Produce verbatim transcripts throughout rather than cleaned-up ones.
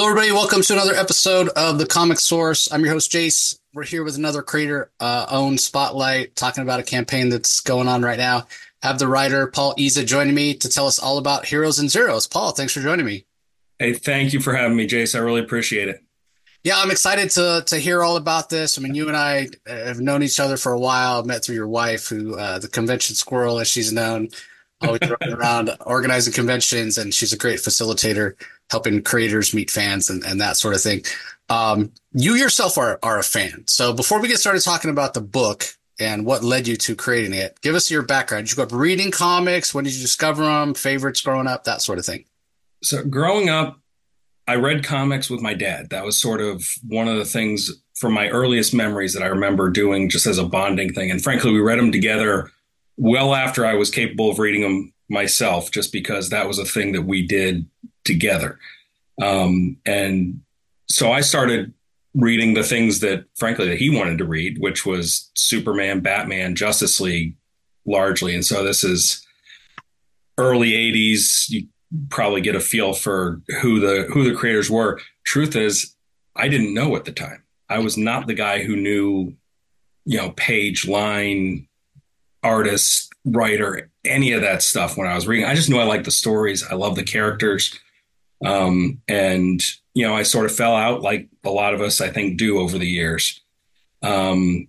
Hello, everybody. Welcome to another episode of The Comic Source. I'm your host, Jace. We're here with another creator-owned spotlight, talking about a campaign that's going on right now. I have the writer, Paul Iza, joining me to tell us all about Heroes and Zeros. Paul, thanks for joining me. Hey, thank you for having me, Jace. I really appreciate it. Yeah, I'm excited to to hear all about this. I mean, you and I have known each other for a while. Met through your wife, who uh, the convention squirrel, as she's known, always running around organizing conventions, and she's a great facilitator, helping creators meet fans and, and that sort of thing. Um, you yourself are are a fan. So before we get started talking about the book and what led you to creating it, give us your background. Did you grow up reading comics? When did you discover them? Favorites growing up? That sort of thing. So growing up, I read comics with my dad. That was sort of one of the things from my earliest memories that I remember doing just as a bonding thing. And frankly, we read them together well after I was capable of reading them myself, just because that was a thing that we did together. Um, and so I started reading the things that, frankly, that he wanted to read, which was Superman, Batman, Justice League, largely. And so this is early eighties. You probably get a feel for who the who the creators were. Truth is, I didn't know at the time. I was not the guy who knew, you know, page, line, artist, writer, any of that stuff when I was reading. I just knew I liked the stories. I love the characters. Um, and, you know, I sort of fell out like a lot of us, I think, do over the years. Um,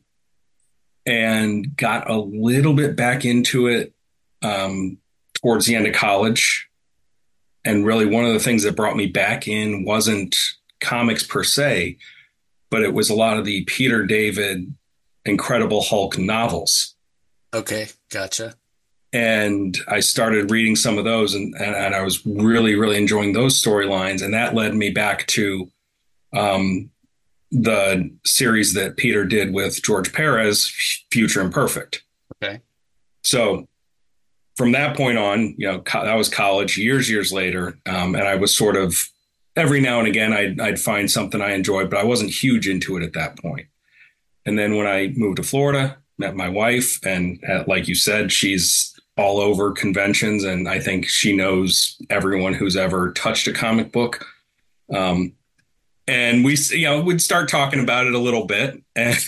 and got a little bit back into it um, towards the end of college. And really, one of the things that brought me back in wasn't comics per se, but it was a lot of the Peter David Incredible Hulk novels. Okay, gotcha. And I started reading some of those, and, and, and I was really, really enjoying those storylines. And that led me back to um, the series that Peter did with George Perez, Future Imperfect. Okay. So from that point on, you know, co- that was college, years, years later. Um, and I was sort of, every now and again, I'd, I'd find something I enjoyed, but I wasn't huge into it at that point. And then when I moved to Florida, met my wife, and uh, like you said, she's all over conventions. And I think she knows everyone who's ever touched a comic book. Um, and we, you know, would start talking about it a little bit. And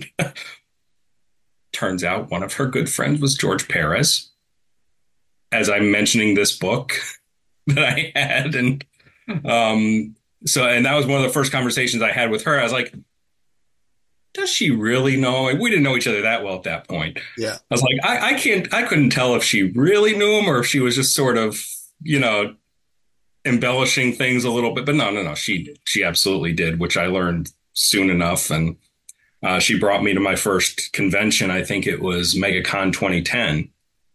turns out one of her good friends was George Perez, as I'm mentioning this book that I had. And um, so, and that was one of the first conversations I had with her. I was like, does she really know? We didn't know each other that well at that point. Yeah. I was like, I, I can't, I couldn't tell if she really knew him or if she was just sort of, you know, embellishing things a little bit. But no, no, no, she, she absolutely did, which I learned soon enough. And uh, she brought me to my first convention. I think it was MegaCon twenty ten.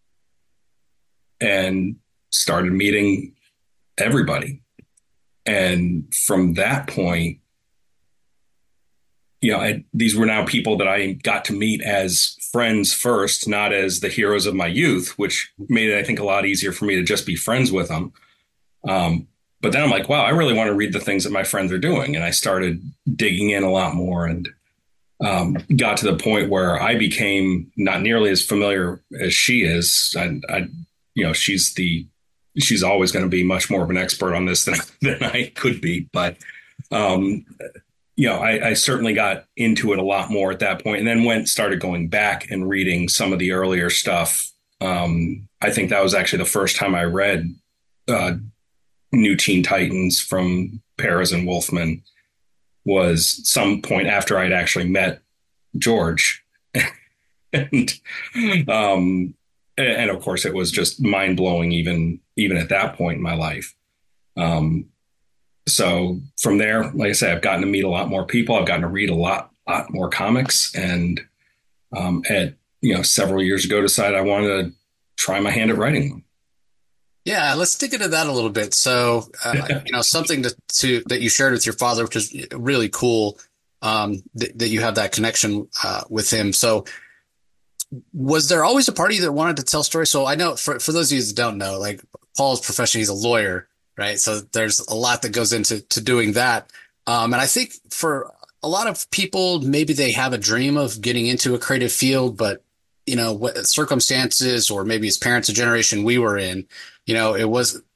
And started meeting everybody. And from that point, you know, I, these were now people that I got to meet as friends first, not as the heroes of my youth, which made it, I think, a lot easier for me to just be friends with them. Um, but then I'm like, wow, I really want to read the things that my friends are doing. And I started digging in a lot more and um, got to the point where I became not nearly as familiar as she is. I, I You know, she's the she's always going to be much more of an expert on this than, than I could be. But, um, you know, I, I certainly got into it a lot more at that point, and then went started going back and reading some of the earlier stuff. Um, I think that was actually the first time I read uh, New Teen Titans from Perez and Wolfman, was some point after I'd actually met George. and um And of course, it was just mind blowing, even even at that point in my life. Um, so from there, like I said, I've gotten to meet a lot more people. I've gotten to read a lot, lot more comics, and um, at you know several years ago, decided I wanted to try my hand at writing them. Yeah, let's dig into that a little bit. So, uh, you know, something to, to that you shared with your father, which is really cool, um, th- that you have that connection uh, with him. So, was there always a party that wanted to tell stories? So I know for, for those of you that don't know, like Paul's profession, he's a lawyer, right? So there's a lot that goes into to doing that. Um, and I think for a lot of people, maybe they have a dream of getting into a creative field, but you know, what circumstances, or maybe his parents, a generation we were in, you know, it was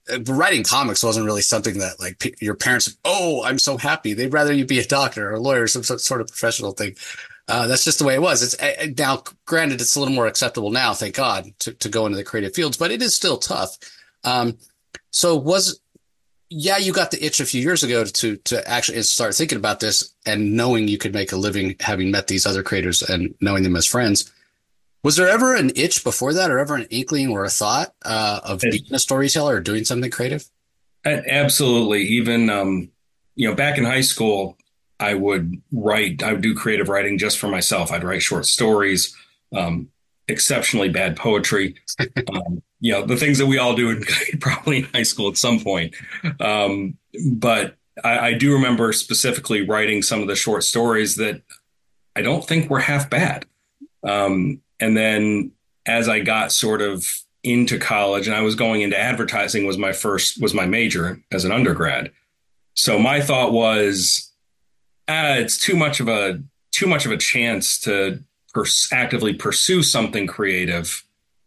uh, writing comics wasn't really something that like p your parents, oh, I'm so happy. They'd rather you be a doctor or a lawyer, some sort sort of professional thing. Uh, that's just the way it was. It's uh, now, granted, it's a little more acceptable now, thank God, to, to go into the creative fields, but it is still tough. Um, so was, yeah, you got the itch a few years ago to, to actually start thinking about this and knowing you could make a living having met these other creators and knowing them as friends. Was there ever an itch before that, or ever an inkling or a thought uh, of It, being a storyteller or doing something creative? absolutely. Even, um, you know, back in high school, I would write, I would do creative writing just for myself. I'd write short stories, um, exceptionally bad poetry, um, you know, the things that we all do in probably in high school at some point. Um, but I, I do remember specifically writing some of the short stories that I don't think were half bad. Um, and then as I got sort of into college and I was going into advertising was my first was my major as an undergrad. So my thought was, ah, it's too much of a too much of a chance to pers- actively pursue something creative.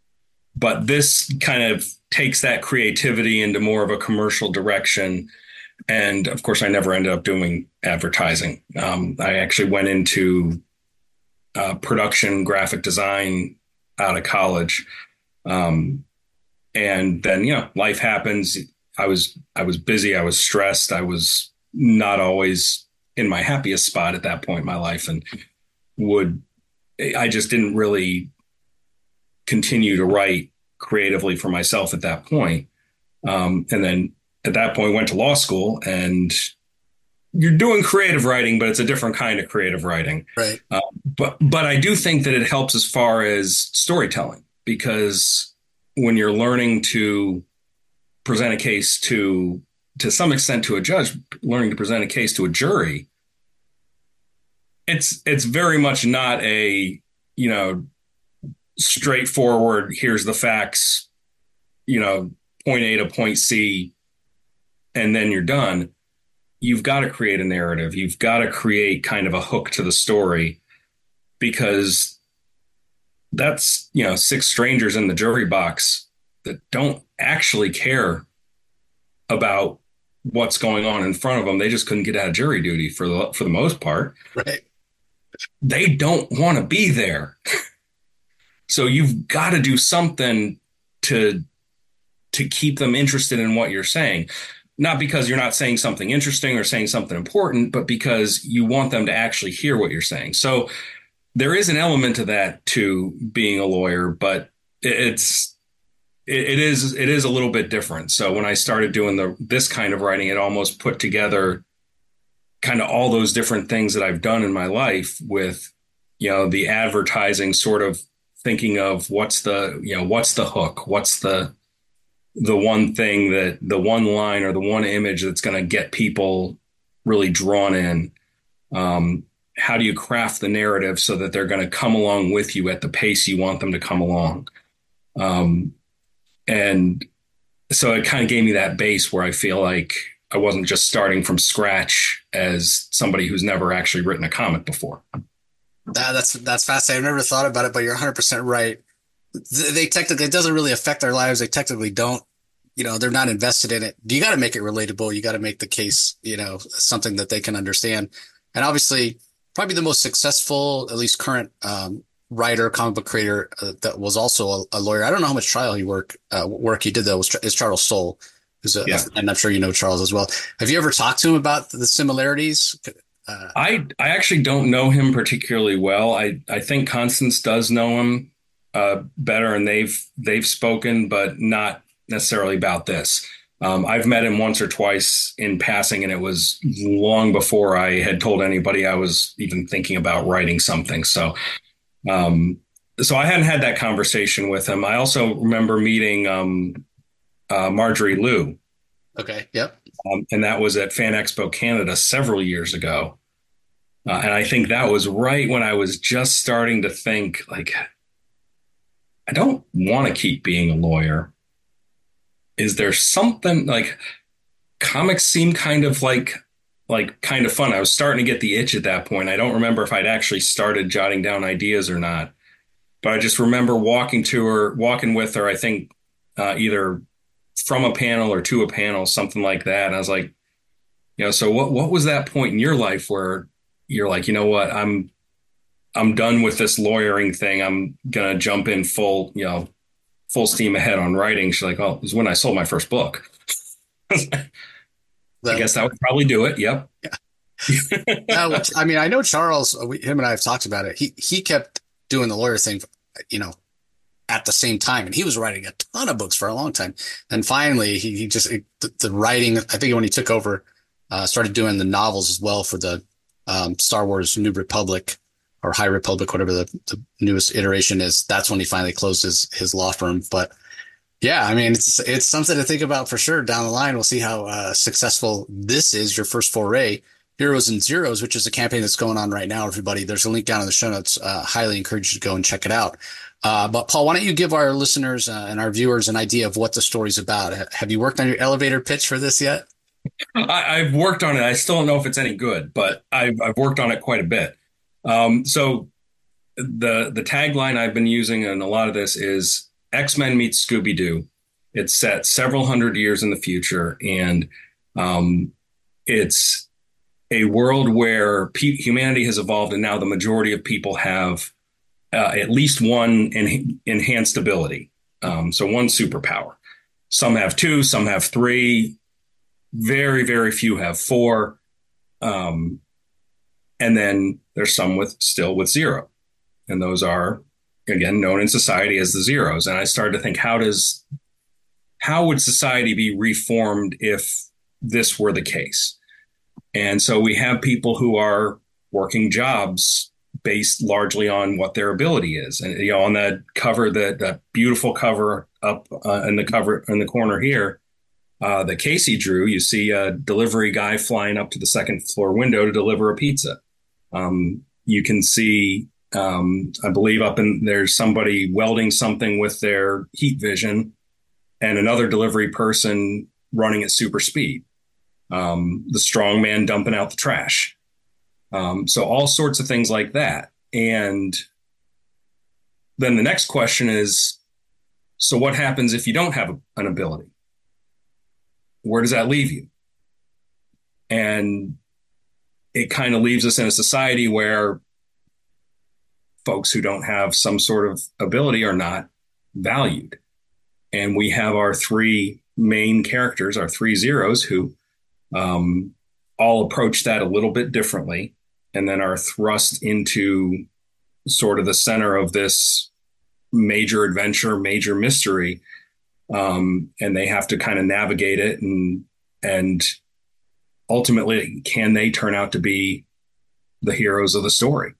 But this kind of takes that creativity into more of a commercial direction. And of course, I never ended up doing advertising. Um, I actually went into uh, production, graphic design out of college. Um, and then, you know, life happens. I was, I was busy. I was stressed. I was not always in my happiest spot at that point in my life, and would, I just didn't really continue to write creatively for myself at that point. Um, and then at that point went to law school, and you're doing creative writing, but it's a different kind of creative writing. Right. Uh, but but I do think that it helps as far as storytelling, because when you're learning to present a case to to some extent to a judge, learning to present a case to a jury, it's it's very much not a, you know, straightforward, here's the facts, you know, point A to point C, and then you're done. You've got to create a narrative. You've got to create kind of a hook to the story, because that's, you know, six strangers in the jury box that don't actually care about what's going on in front of them. They just couldn't get out of jury duty for the for the most part. Right. They don't want to be there. So you've got to do something to to keep them interested in what you're saying. Not because you're not saying something interesting or saying something important, but because you want them to actually hear what you're saying. So there is an element to that to being a lawyer, but it's it, it is it is a little bit different. So when I started doing the this kind of writing, it almost put together kind of all those different things that I've done in my life with, you know, the advertising, sort of thinking of what's the, you know, what's the hook, what's the the one thing, that the one line or the one image that's going to get people really drawn in. Um, how do you craft the narrative so that they're going to come along with you at the pace you want them to come along? Um, and so it kind of gave me that base where I feel like I wasn't just starting from scratch as somebody who's never actually written a comic before. That, that's that's fascinating. I've never thought about it, but you're one hundred percent right. They technically, it doesn't really affect their lives. They technically don't, you know, they're not invested in it. You got to make it relatable. You got to make the case, you know, something that they can understand. And obviously, probably the most successful, at least current um, writer, comic book creator uh, that was also a, a lawyer. I don't know how much trial he work uh, work he did though. Was is Charles Soule, who's a, Yeah. and I'm sure you know Charles as well. Have you ever talked to him about the similarities? Uh, I I actually don't know him particularly well. I, I think Constance does know him uh, better, and they've they've spoken, but not necessarily about this. Um, I've met him once or twice in passing, and it was long before I had told anybody I was even thinking about writing something. So, um, so I hadn't had that conversation with him. I also remember meeting um, uh, Marjorie Liu, okay. Yep. um, and that was at Fan Expo Canada several years ago. Uh, and I think that was right when I was just starting to think, like, I don't want to keep being a lawyer. Is there something, like, comics seem kind of like like kind of fun. I was starting to get the itch at that point. I don't remember if I'd actually started jotting down ideas or not, but I just remember walking to her, walking with her, I think uh, either from a panel or to a panel, something like that. And I was like, you know, so what what was that point in your life where you're like, you know what, I'm I'm done with this lawyering thing. I'm gonna jump in full, you know, full steam ahead on writing. She's like, oh, it was when I sold my first book. I The, guess that would probably do it. Yep. uh, I mean, I know Charles, we, him and I have talked about it. He he kept doing the lawyer thing, you know, at the same time, and he was writing a ton of books for a long time. And finally, he, he just it, the, the writing. I think when he took over, uh, started doing the novels as well for the um, Star Wars New Republic or High Republic, whatever the, the newest iteration is. That's when he finally closed his his law firm. But yeah, I mean, it's it's something to think about for sure down the line. We'll see how uh, successful this is, your first foray. Heroes and Zeros, which is a campaign that's going on right now, everybody. There's a link down in the show notes. Uh, highly encourage you to go and check it out. Uh, but Paul, why don't you give our listeners uh, and our viewers an idea of what the story's about? H- have you worked on your elevator pitch for this yet? I, I've worked on it. I still don't know if it's any good, but I've, I've worked on it quite a bit. Um, so the the tagline I've been using in a lot of this is X-Men meets Scooby-Doo. It's set several hundred years in the future, and um, it's a world where pe- humanity has evolved, and now the majority of people have uh, at least one en- enhanced ability. Um, so one superpower. Some have two, some have three. Very, very few have four. Um, and then there's some with still with zero. And those are, again, known in society as the zeros. And I started to think, how does, how would society be reformed if this were the case? And so we have people who are working jobs based largely on what their ability is. And, you know, on that cover, that, that beautiful cover up uh, in the cover in the corner here, uh, that Casey drew, you see a delivery guy flying up to the second floor window to deliver a pizza. Um, you can see, um, I believe up in there's somebody welding something with their heat vision and another delivery person running at super speed. Um, the strong man dumping out the trash. Um, so all sorts of things like that. And then the next question is, so what happens if you don't have a, an ability? Where does that leave you? And it kind of leaves us in a society where folks who don't have some sort of ability are not valued. And we have our three main characters, our three zeros, who um, all approach that a little bit differently, and then are thrust into sort of the center of this major adventure, major mystery. Um, and they have to kind of navigate it, and and ultimately, can they turn out to be the heroes of the story?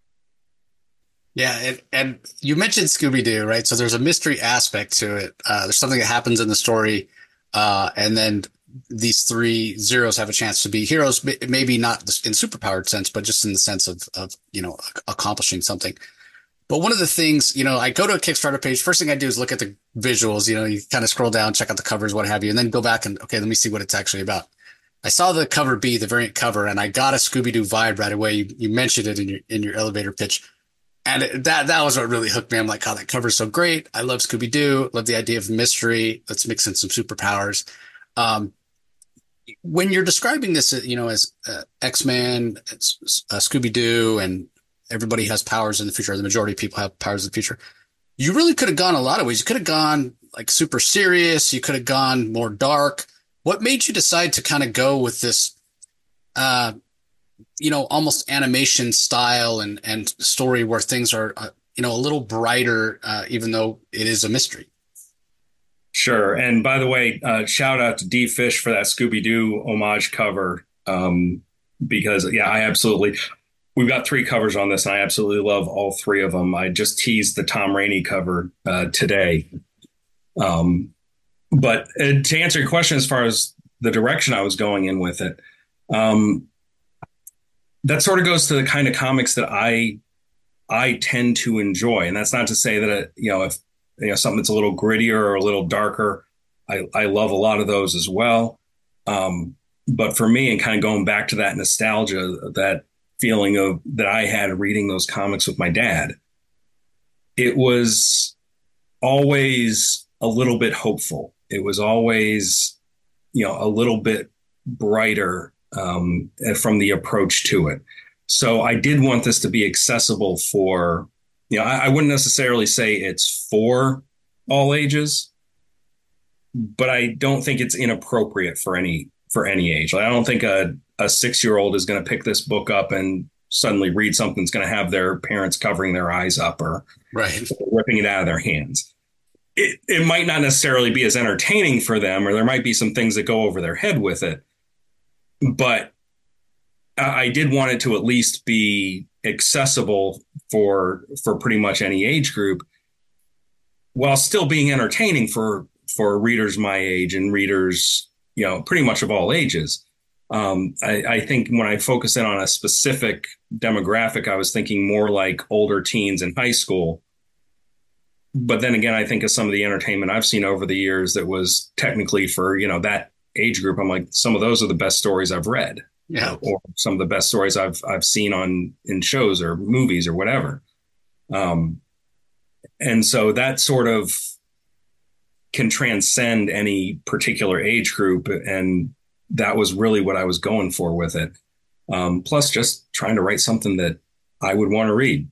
Yeah, and, and you mentioned Scooby-Doo, right? So there's a mystery aspect to it. Uh, there's something that happens in the story, uh, and then these three zeros have a chance to be heroes, maybe not in superpowered sense, but just in the sense of, of, you know, accomplishing something. But one of the things, you know, I go to a Kickstarter page. First thing I do is look at the visuals. You know, you kind of scroll down, check out the covers, what have you, and then go back and, okay, let me see what it's actually about. I saw the cover B, the variant cover, and I got a Scooby-Doo vibe right away. You, you mentioned it in your in your elevator pitch. And it, that that was what really hooked me. I'm like, oh, that cover's so great. I love Scooby-Doo. Love the idea of mystery. Let's mix in some superpowers. Um, when you're describing this, you know, as uh, X-Men, it's, uh, Scooby-Doo, and everybody has powers in the future, or the majority of people have powers in the future, you really could have gone a lot of ways. You could have gone like super serious. You could have gone more dark. What made you decide to kind of go with this, uh, you know, almost animation style and, and story where things are, uh, you know, a little brighter, uh, even though it is a mystery? Sure. And by the way, uh, shout out to D Fish for that Scooby-Doo homage cover. Um, because yeah, I absolutely, we've got three covers on this, and I absolutely love all three of them. I just teased the Tom Rainey cover uh, today. Um, but uh, to answer your question, as far as the direction I was going in with it, um, that sort of goes to the kind of comics that I I tend to enjoy. And that's not to say that, it, you know, if you know something that's a little grittier or a little darker, I, I love a lot of those as well. Um, but for me, and kind of going back to that nostalgia, that feeling of that I had reading those comics with my dad, it was always a little bit hopeful. It was always, you know, a little bit brighter um, from the approach to it. So I did want this to be accessible for, you know, I, I wouldn't necessarily say it's for all ages, but I don't think it's inappropriate for any for any age. Like, I don't think a, a six-year-old is going to pick this book up and suddenly read something that's going to have their parents covering their eyes up or right. ripping it out of their hands. It, it might not necessarily be as entertaining for them, or there might be some things that go over their head with it. But I did want it to at least be accessible for for pretty much any age group, while still being entertaining for for readers my age and readers, you know, pretty much of all ages. Um, I, I think when I focus in on a specific demographic, I was thinking more like older teens in high school. But then again, I think of some of the entertainment I've seen over the years that was technically for, you know, that age group. I'm like, some of those are the best stories I've read. Yeah. Or some of the best stories I've I've seen on in shows or movies or whatever. Um, and so that sort of can transcend any particular age group. And that was really what I was going for with it. Um, plus just trying to write something that I would want to read.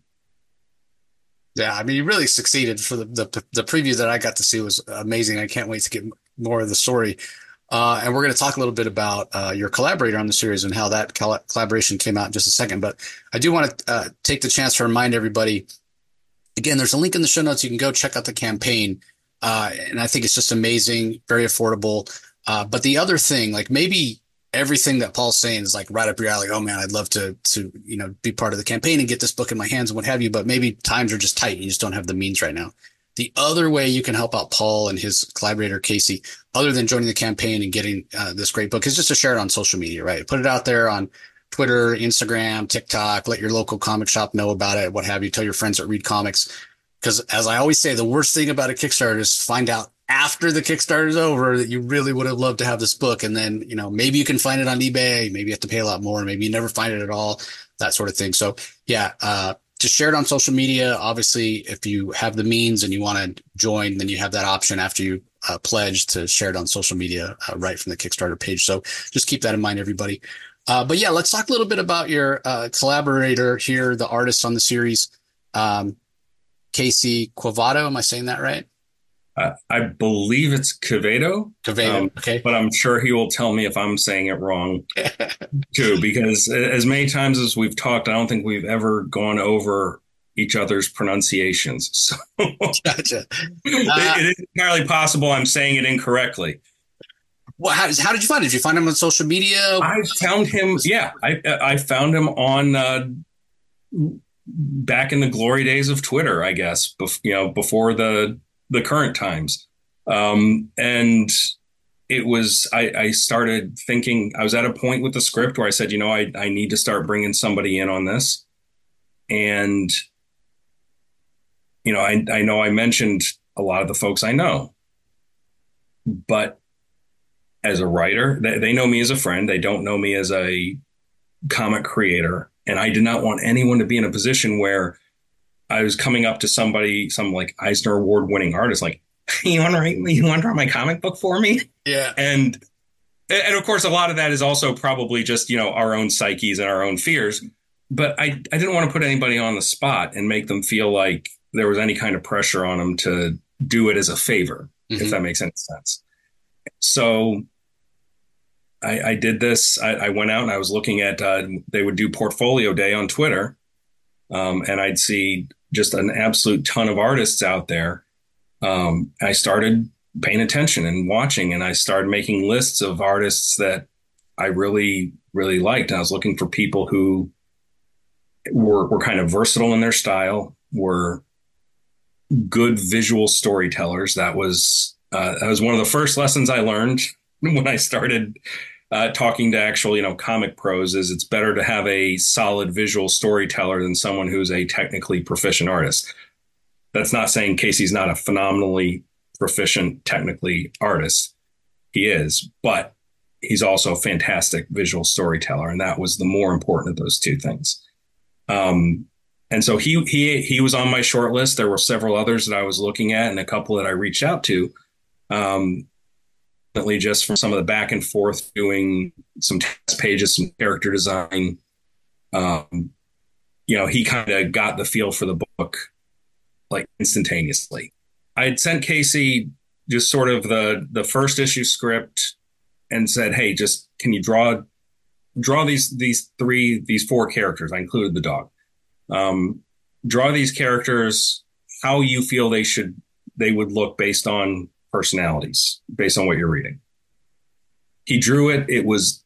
Yeah, I mean, you really succeeded. For the, the the preview that I got to see was amazing. I can't wait to get more of the story. Uh, and we're going to talk a little bit about uh, your collaborator on the series and how that coll- collaboration came out in just a second. But I do want to uh, take the chance to remind everybody, again, there's a link in the show notes. You can go check out the campaign. Uh, and I think it's just amazing, very affordable. Uh, but the other thing, like maybe everything that Paul's saying is like right up your alley. Oh man, I'd love to, to, you know, be part of the campaign and get this book in my hands and what have you, but maybe times are just tight. You just don't have the means right now. The other way you can help out Paul and his collaborator, Casey, other than joining the campaign and getting uh, this great book, is just to share it on social media, right? Put it out there on Twitter, Instagram, TikTok, let your local comic shop know about it, what have you, tell your friends that read comics. Because as I always say, the worst thing about a Kickstarter is find out after the Kickstarter is over that you really would have loved to have this book. And then, you know, maybe you can find it on eBay. Maybe you have to pay a lot more. Maybe you never find it at all, that sort of thing. So yeah, uh, just share it on social media. Obviously, if you have the means and you want to join, then you have that option after you uh, pledge to share it on social media uh, right from the Kickstarter page. So just keep that in mind, everybody. Uh, but yeah, let's talk a little bit about your uh, collaborator here, the artist on the series, um, Casey Quevedo. Am I saying that right? Uh, I believe it's Quevedo. Quevedo, um, okay. But I'm sure he will tell me if I'm saying it wrong too, because as many times as we've talked, I don't think we've ever gone over each other's pronunciations. So Gotcha. Uh, it, it is entirely possible I'm saying it incorrectly. Well, how, how did you find it? Did you find him on social media? I found him. Yeah, I I found him on uh, back in the glory days of Twitter, I guess. Bef- you know, before the the current times, um, and it was. I, I started thinking. I was at a point with the script where I said, you know, I I need to start bringing somebody in on this, and you know, I I know I mentioned a lot of the folks I know, but as a writer, they, they know me as a friend. They don't know me as a comic creator. And I did not want anyone to be in a position where I was coming up to somebody, some like Eisner Award winning artist, like, you want to write me? You want to draw my comic book for me? Yeah. And, and of course, a lot of that is also probably just, you know, our own psyches and our own fears. But I, I didn't want to put anybody on the spot and make them feel like there was any kind of pressure on them to do it as a favor, mm-hmm. if that makes any sense. So I, I did this. I, I went out and I was looking at, uh, they would do portfolio day on Twitter. Um, and I'd see just an absolute ton of artists out there. Um, I started paying attention and watching, and I started making lists of artists that I really, really liked. And I was looking for people who were, were kind of versatile in their style, were good visual storytellers. That was, uh, that was one of the first lessons I learned when I started uh, talking to actual, you know, comic pros, is it's better to have a solid visual storyteller than someone who's a technically proficient artist. That's not saying Casey's not a phenomenally proficient technically artist. He is, but he's also a fantastic visual storyteller. And that was the more important of those two things. Um, and so he, he, he was on my short list. There were several others that I was looking at and a couple that I reached out to. Um, ultimately, just from some of the back and forth doing some test pages, some character design, um, you know, he kind of got the feel for the book like instantaneously. I had sent Casey just sort of the the first issue script and said, "Hey, just can you draw draw these these three these four characters?" I included the dog. Um, draw these characters how you feel they should they would look based on personalities, based on what you're reading. He drew it. It was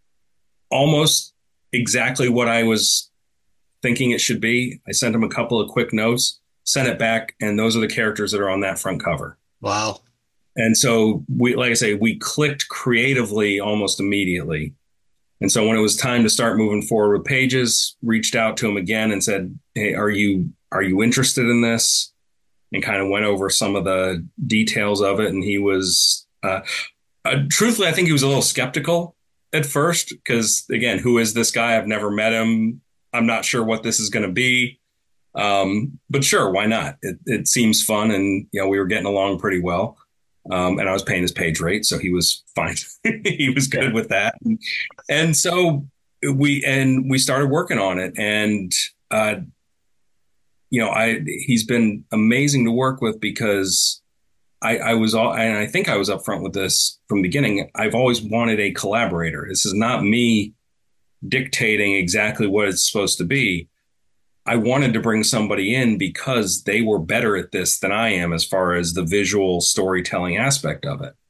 almost exactly what I was thinking it should be. I sent him a couple of quick notes, sent it back, and those are the characters that are on that front cover. Wow. And so we, like I say, we clicked creatively almost immediately. And so when it was time to start moving forward with pages, reached out to him again and said, "Hey, are you, are you interested in this?" And kind of went over some of the details of it. And he was, uh, uh, truthfully, I think he was a little skeptical at first, because again, who is this guy? I've never met him. I'm not sure what this is going to be. Um, but sure, why not? It, it seems fun. And, you know, we were getting along pretty well. Um, and I was paying his page rate, so he was fine. He was good yeah. with that. And, and so we, and we started working on it. And, uh, you know, I, he's been amazing to work with, because I, I was all, and I think I was upfront with this from the beginning. I've always wanted a collaborator. This is not me dictating exactly what it's supposed to be. I wanted to bring somebody in because they were better at this than I am as far as the visual storytelling aspect of it.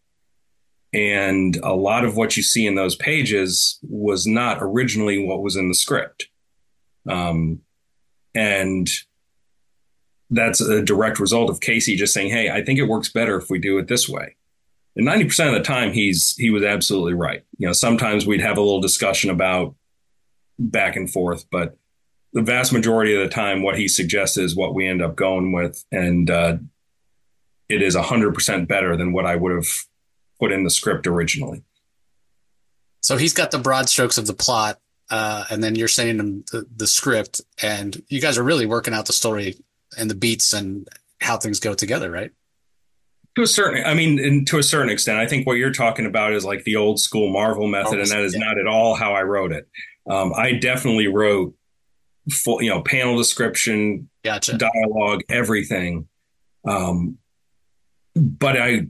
And a lot of what you see in those pages was not originally what was in the script. Um, and that's a direct result of Casey just saying, "Hey, I think it works better if we do it this way." And ninety percent of the time, he's he was absolutely right. You know, sometimes we'd have a little discussion about back and forth, but the vast majority of the time, what he suggests is what we end up going with. And uh, it is one hundred percent better than what I would have put in the script originally. So he's got the broad strokes of the plot, uh, and then you're sending him the, the script, and you guys are really working out the story and the beats and how things go together, right? To a certain, I mean, and to a certain extent, I think what you're talking about is like the old school Marvel method, and that is yeah. not at all how I wrote it. Um, I definitely wrote full, you know, panel description, gotcha. dialogue, everything. Um, but I,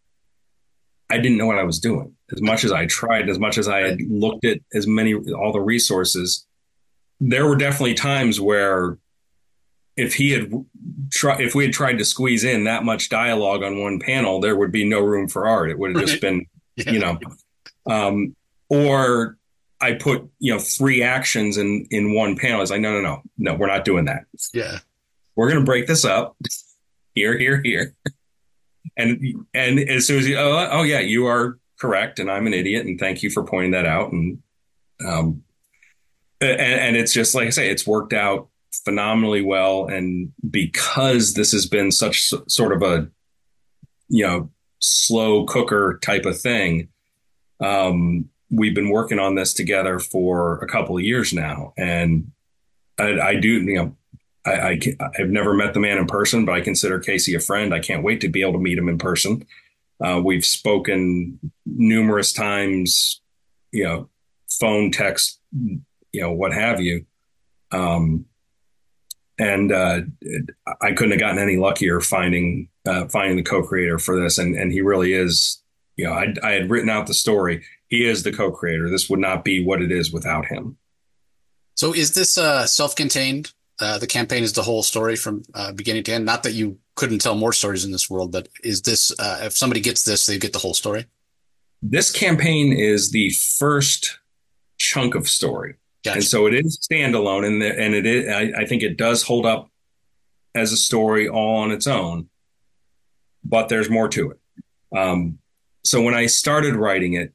I didn't know what I was doing. As much as I tried, as much as I had looked at as many, all the resources, there were definitely times where if he had tried, if we had tried to squeeze in that much dialogue on one panel, there would be no room for art. It would have just been, yeah. you know, um, or I put, you know, three actions in, in one panel. It's like, no, no, no, no, we're not doing that. Yeah. We're going to break this up here, here, here. And, and as soon as you, oh, oh yeah, you are correct. And I'm an idiot. And thank you for pointing that out. And, um, and, and it's just, like I say, it's worked out phenomenally well. And because this has been such sort of a, you know, slow cooker type of thing, um, we've been working on this together for a couple of years now. And I, I do, you know, I, I, I've never met the man in person, but I consider Casey a friend. I can't wait to be able to meet him in person. Uh, we've spoken numerous times, you know, phone, text, you know, what have you. Um, and uh, I couldn't have gotten any luckier finding uh, finding the co-creator for this. And, and he really is, you know, I, I had written out the story. He is the co-creator. This would not be what it is without him. So is this uh, self-contained? Uh, the campaign is the whole story from uh, beginning to end. Not that you couldn't tell more stories in this world, but is this, uh, if somebody gets this, they get the whole story? This campaign is the first chunk of story. Gotcha. And so it is standalone, and, the, and it is, I, I think it does hold up as a story all on its own, but there's more to it. Um, so when I started writing it,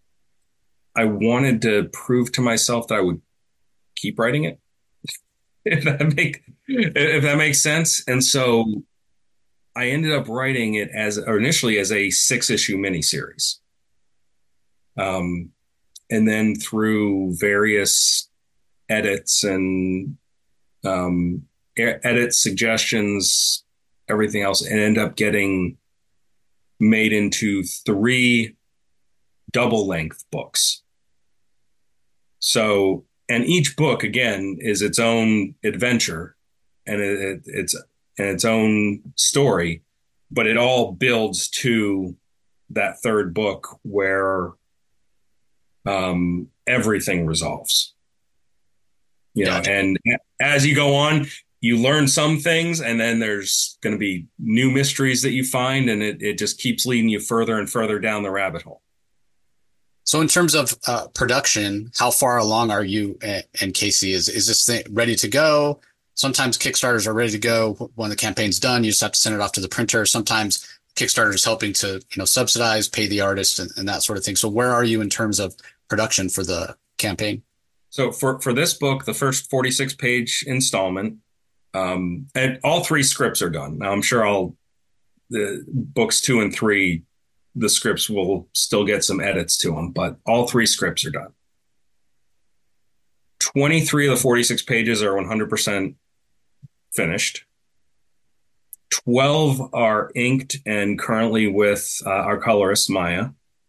I wanted to prove to myself that I would keep writing it. If that make if that makes sense. And so I ended up writing it as, or initially as a six issue miniseries. Um, and then through various edits and um, edits, suggestions, everything else, and end up getting made into three double length books. So, and each book again is its own adventure and it, it, it's and its own story, but it all builds to that third book where um, everything resolves. You know, and as you go on, you learn some things, and then there's going to be new mysteries that you find, and it, it just keeps leading you further and further down the rabbit hole. So in terms of uh, production, how far along are you and Casey? Is is this thing ready to go? Sometimes Kickstarters are ready to go when the campaign's done. You just have to send it off to the printer. Sometimes Kickstarter is helping to, you know, subsidize, pay the artist and, and that sort of thing. So where are you in terms of production for the campaign? So for, for this book, the first forty-six page installment, um, and all three scripts are done. Now I'm sure I'll the books two and three, the scripts will still get some edits to them, but all three scripts are done. twenty-three of the forty-six pages are one hundred percent finished. twelve are inked and currently with uh, our colorist, Maya.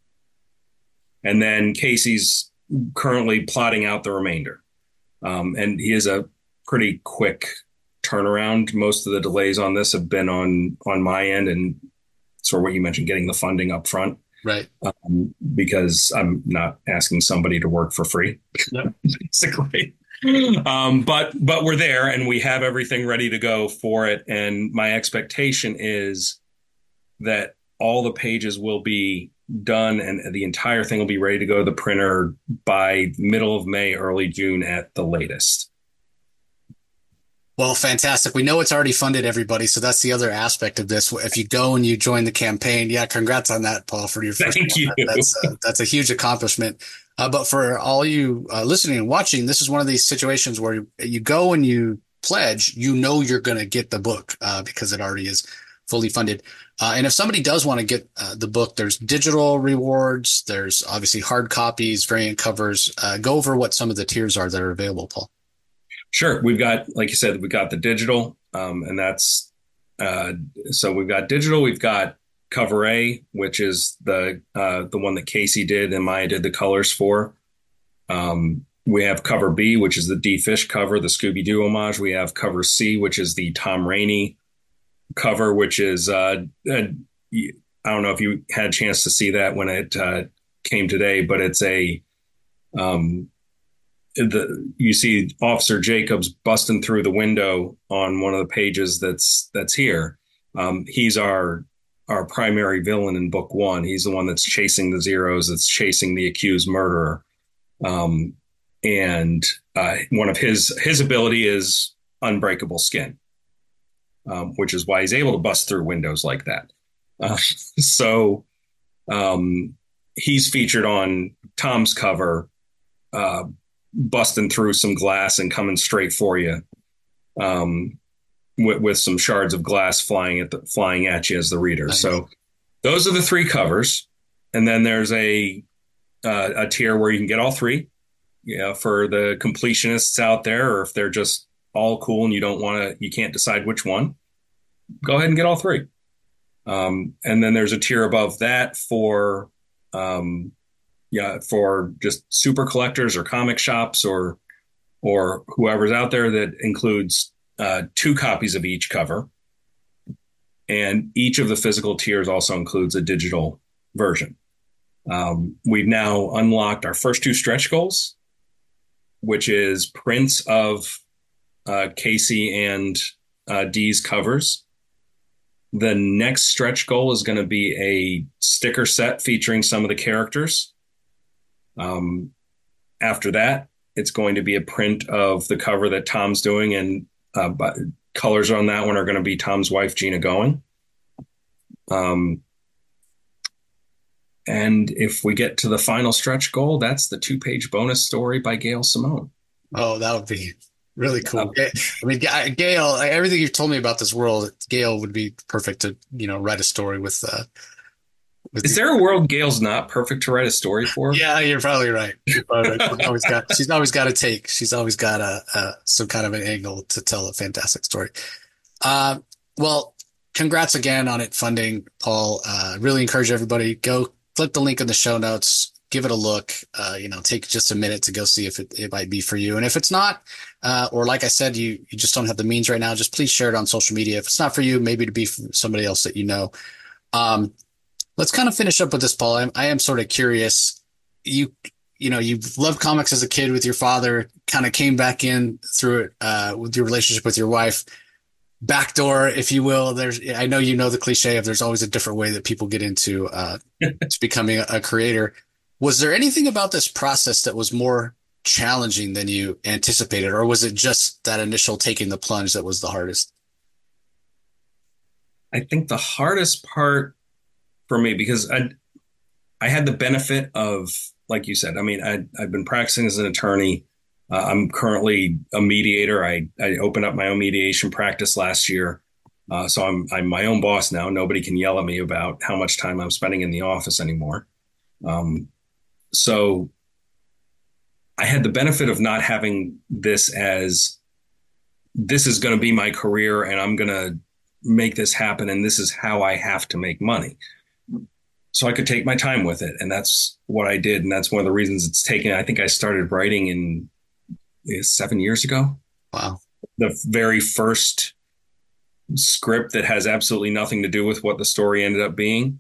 And then Casey's currently plotting out the remainder. Um, and he is a pretty quick turnaround. Most of the delays on this have been on, on my end and sort of what you mentioned, getting the funding up front. Right. Um, because I'm not asking somebody to work for free, yep. basically. Um, but but we're there and we have everything ready to go for it. And my expectation is that all the pages will be done and the entire thing will be ready to go to the printer by middle of May, early June at the latest. Well, fantastic. We know it's already funded, everybody. So that's the other aspect of this. If you go and you join the campaign, yeah, congrats on that, Paul, for your first Thank one. you. That's a, that's a huge accomplishment. Uh, but for all you uh, listening and watching, this is one of these situations where you, you go and you pledge, you know you're going to get the book uh, because it already is fully funded. Uh, and if somebody does want to get uh, the book, there's digital rewards. There's obviously hard copies, variant covers. Uh, go over what some of the tiers are that are available, Paul. Sure. We've got, like you said, we've got the digital, um, and that's, uh, so we've got digital, we've got cover A, which is the, uh, the one that Casey did and Maya did the colors for. Um, we have cover B, which is the D Fish cover, the Scooby-Doo homage. We have cover C, which is the Tom Rainey cover, which is, uh, uh, I don't know if you had a chance to see that when it, uh, came today, but it's a, um, The, you see Officer Jacobs busting through the window on one of the pages that's that's here. Um, he's our our primary villain in book one. He's the one that's chasing the Zeros, that's chasing the accused murderer. Um, and uh, one of his his ability is unbreakable skin, um, which is why he's able to bust through windows like that. Uh, so um, he's featured on Tom's cover. Uh, busting through some glass and coming straight for you, um, with, with some shards of glass flying at the, flying at you as the reader. Nice. So those are the three covers. And then there's a, uh, a tier where you can get all three, you know, for the completionists out there, or if they're just all cool and you don't want to, you can't decide which one, go ahead and get all three. Um, and then there's a tier above that for, um, yeah, for just super collectors or comic shops or or whoever's out there, that includes uh, two copies of each cover. And each of the physical tiers also includes a digital version. Um, we've now unlocked our first two stretch goals, which is prints of uh, Casey and uh, Dee's covers. The next stretch goal is going to be a sticker set featuring some of the characters. Um, after that, it's going to be a print of the cover that Tom's doing, and uh, but colors on that one are going to be Tom's wife, Gina Goen. Um, and if we get to the final stretch goal, that's the two-page bonus story by Gail Simone. Oh, that would be really cool. Yeah. I mean, Gail, everything you've told me about this world, Gail would be perfect to, you know, write a story with. Uh, Is there a world Gail's not perfect to write a story for? Yeah, you're probably right. You're probably right. She's always got, she's always got a take. She's always got a, a some kind of an angle to tell a fantastic story. Uh, well, congrats again on it funding, Paul. Uh, really encourage everybody, go click the link in the show notes. give it a look. Uh, you know, take just a minute to go see if it, it might be for you. And if it's not, uh, or like I said, you, you just don't have the means right now, just please share it on social media. If it's not for you, maybe to be for somebody else that you know. Um, let's kind of finish up with this, Paul. I, I am sort of curious. You, you know, you loved comics as a kid with your father, kind of came back in through it, uh, with your relationship with your wife. Backdoor, if you will. There's, I know you know the cliche of there's always a different way that people get into uh, to becoming a, a creator. Was there anything about this process that was more challenging than you anticipated, or was it just that initial taking the plunge that was the hardest? I think the hardest part for me, because I I had the benefit of, like you said, I mean, I, I've been practicing as an attorney. Uh, I'm currently a mediator. I, I opened up my own mediation practice last year. Uh, so I'm, I'm my own boss now. Nobody can yell at me about how much time I'm spending in the office anymore. Um, so I had the benefit of not having this as, this is going to be my career and I'm going to make this happen. And this is how I have to make money. So I could take my time with it. And that's what I did. And that's one of the reasons it's taken. I think I started writing in seven years ago. Wow. The very first script that has absolutely nothing to do with what the story ended up being.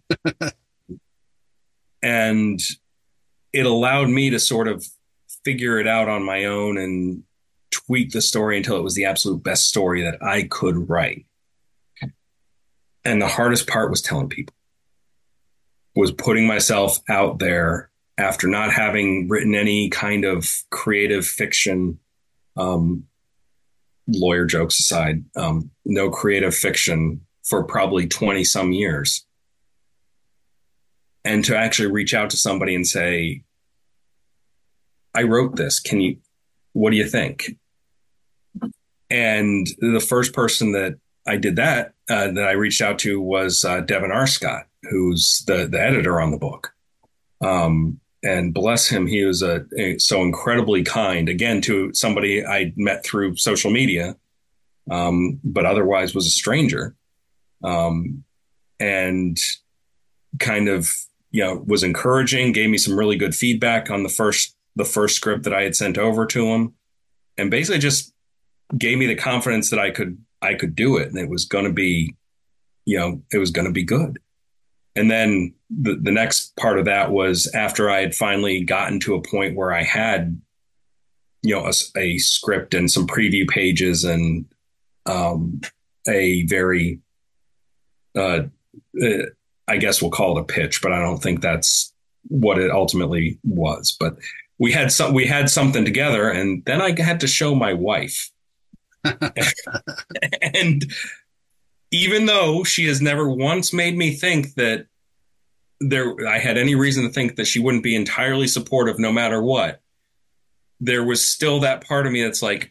And it allowed me to sort of figure it out on my own and tweak the story until it was the absolute best story that I could write. And the hardest part was telling people, was putting myself out there after not having written any kind of creative fiction, um, lawyer jokes aside, um, no creative fiction for probably twenty some years. And to actually reach out to somebody and say, I wrote this. Can you, what do you think? And the first person that I did that, uh, that I reached out to was uh, Devin R. Scott, who's the, the editor on the book. Um, and bless him, he was a, a, so incredibly kind, again, to somebody I met through social media, um, but otherwise was a stranger. Um, and kind of, you know, was encouraging, gave me some really good feedback on the first, the first script that I had sent over to him, and basically just gave me the confidence that I could, I could do it. And it was going to be, you know, it was going to be good. And then the, the next part of that was after I had finally gotten to a point where I had, you know, a, a script and some preview pages and um, a very, uh, uh, I guess we'll call it a pitch, but I don't think that's what it ultimately was. But we had some, we had something together, and then I had to show my wife. And even though she has never once made me think that there, I had any reason to think that she wouldn't be entirely supportive no matter what, there was still that part of me that's like,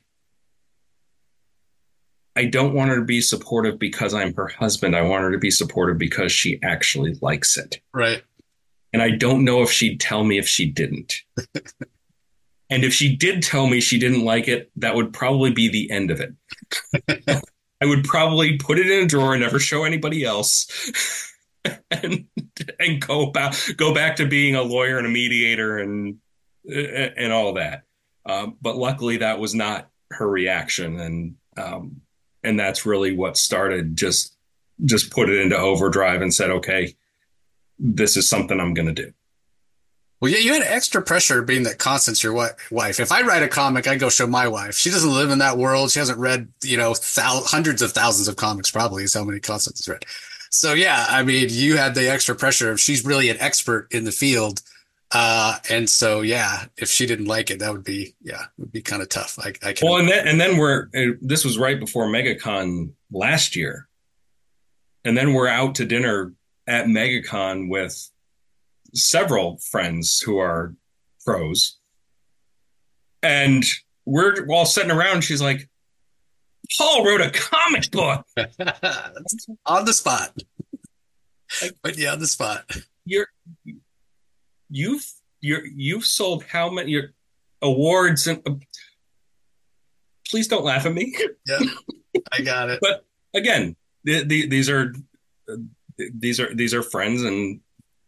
I don't want her to be supportive because I'm her husband. I want her to be supportive because she actually likes it. Right. And I don't know if she'd tell me if she didn't. And if she did tell me she didn't like it, that would probably be the end of it. I would probably put it in a drawer and never show anybody else, and and go back go back to being a lawyer and a mediator and and all that. Um, but luckily, that was not her reaction, and um, and that's really what started. Just just put it into overdrive and said, okay, this is something I'm going to do. Well, yeah, you had extra pressure being that Constance, your wife. If I write a comic, I go show my wife. She doesn't live in that world. She hasn't read, you know, thou- hundreds of thousands of comics, probably is how many Constance has read. So, yeah, I mean, you had the extra pressure of she's really an expert in the field. Uh, and so, yeah, if she didn't like it, that would be, yeah, it would be kind of tough. I, I can. Well, and then, and then we're, this was right before MegaCon last year. And then we're out to dinner at MegaCon with several friends who are pros, and we're all sitting around. And she's like, Paul wrote a comic book. On the spot. Like, but yeah, on the spot. You're you've you're you've sold how many your awards, and uh, please don't laugh at me. Yeah, I got it. But again, the, the, these are uh, these are these are friends, and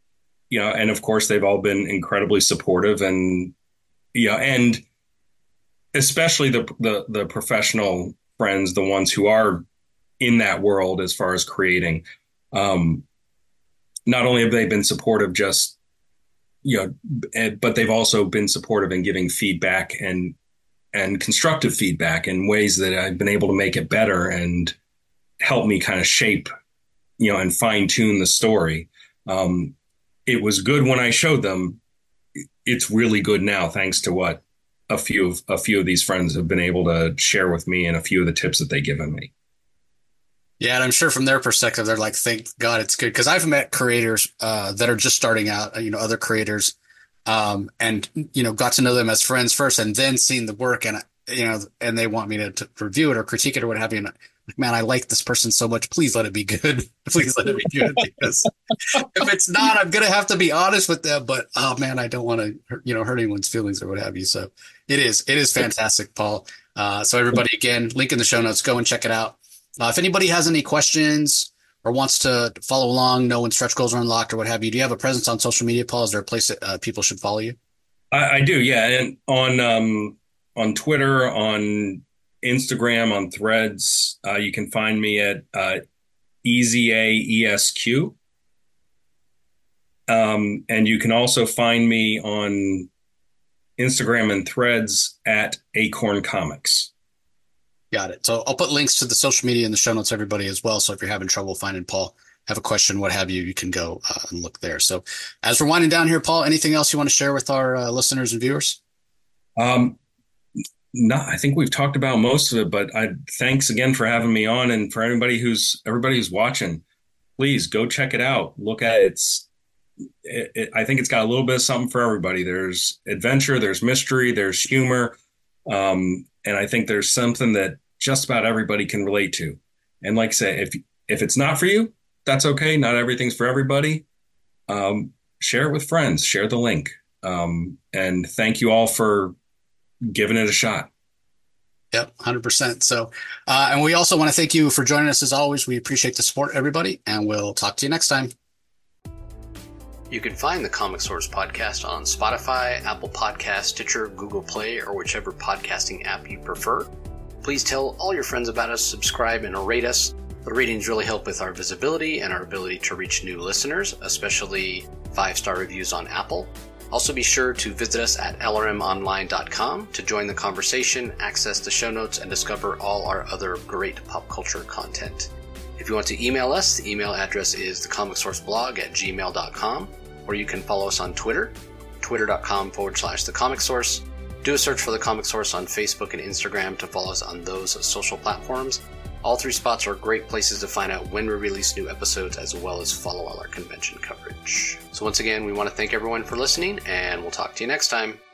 you know, and of course they've all been incredibly supportive, and you know, and especially the the the professional friends, the ones who are in that world as far as creating. Um, not only have they been supportive, just you know, but they've also been supportive in giving feedback and and constructive feedback in ways that I've been able to make it better and help me kind of shape, you know, and fine tune the story. Um, it was good when I showed them. It's really good now, thanks to what a few of a few of these friends have been able to share with me and a few of the tips that they've given me. Yeah, and I'm sure from their perspective, they're like, thank God it's good. Because I've met creators uh, that are just starting out, you know, other creators, um, and, you know, got to know them as friends first and then seen the work and, you know, and they want me to, to review it or critique it or what have you. And like, man, I like this person so much. Please let it be good. Please let it be good. Because if it's not, I'm going to have to be honest with them. But, oh, man, I don't want to, you know, hurt anyone's feelings or what have you. So it is, it is fantastic, Paul. Uh, so everybody, again, link in the show notes, go and check it out. Uh, if anybody has any questions or wants to follow along, know when stretch goals are unlocked or what have you, do you have a presence on social media, Paul? Is there a place that uh, people should follow you? I, I do, yeah. And on um, on Twitter, on Instagram, on Threads, uh, you can find me at uh, E Z A E S Q. Um, and you can also find me on Instagram and Threads at Acorn Comics. Got it. So I'll put links to the social media in the show notes, everybody, as well. So if you're having trouble finding Paul, have a question, what have you, you can go uh, and look there. So as we're winding down here, Paul, anything else you want to share with our uh, listeners and viewers? Um, no, I think we've talked about most of it, but I thanks again for having me on, and for everybody who's everybody who's watching, please go check it out. Look at it. It's, it, it, I think it's got a little bit of something for everybody. There's adventure, there's mystery, there's humor. Um, and I think there's something that just about everybody can relate to. And like I say, if if it's not for you, that's okay. Not everything's for everybody. Um, share it with friends. Share the link. Um, and thank you all for giving it a shot. Yep, one hundred percent. So, uh, and we also want to thank you for joining us as always. We appreciate the support, everybody, and we'll talk to you next time. You can find the Comic Source podcast on Spotify, Apple Podcasts, Stitcher, Google Play, or whichever podcasting app you prefer. Please tell all your friends about us, subscribe, and rate us. The ratings really help with our visibility and our ability to reach new listeners, especially five-star reviews on Apple. Also be sure to visit us at L R M online dot com to join the conversation, access the show notes, and discover all our other great pop culture content. If you want to email us, the email address is thecomicsourceblog at gmail dot com, or you can follow us on Twitter, twitter.com forward slash the Comic Source. Do a search for the Comic Source on Facebook and Instagram to follow us on those social platforms. All three spots are great places to find out when we release new episodes, as well as follow all our convention coverage. So once again, we want to thank everyone for listening, and we'll talk to you next time.